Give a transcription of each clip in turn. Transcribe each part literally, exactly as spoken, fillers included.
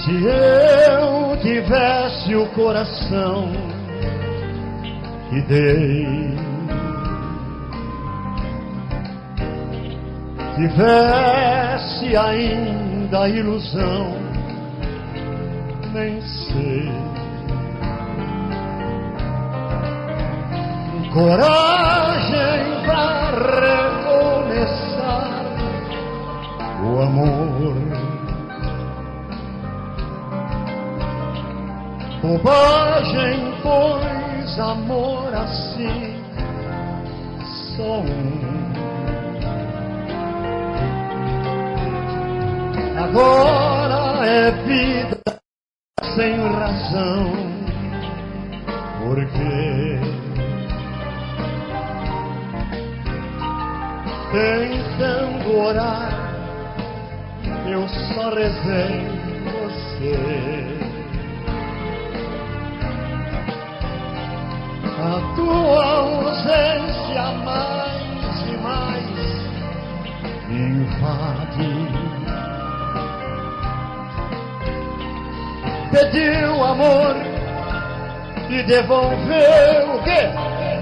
Se eu tivesse o coração que dei, tivesse ainda a ilusão, nem sei, coragem para recomeçar o amor. Bobagem, pois amor assim só um. Agora é vida sem razão, porque tentando orar eu só rezei você. A tua ausência mais e mais me invade. Pediu amor e devolveu o quê?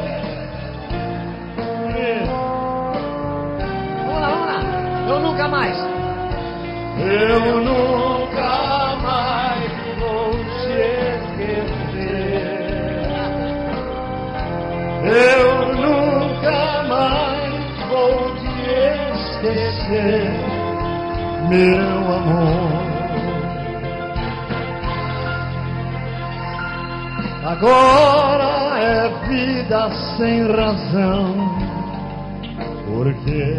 Vamos lá, vamos lá. Eu nunca mais. Eu nunca mais vou te esquecer. Eu nunca mais vou te esquecer, meu amor. Agora é vida sem razão, porque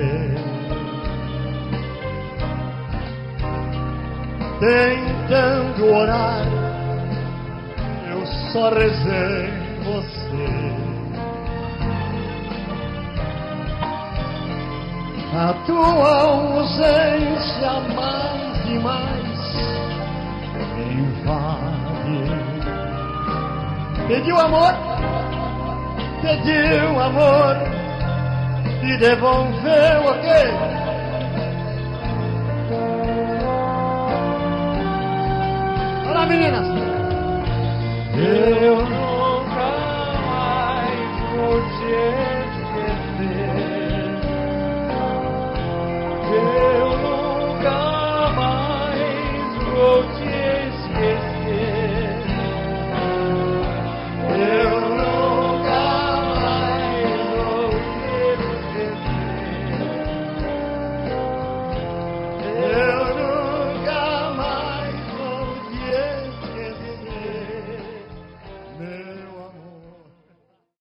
tentando orar eu só rezei você. A tua ausência mais e mais me invade. Pediu amor, pediu amor e devolveu o quê? Olá, meninas! Eu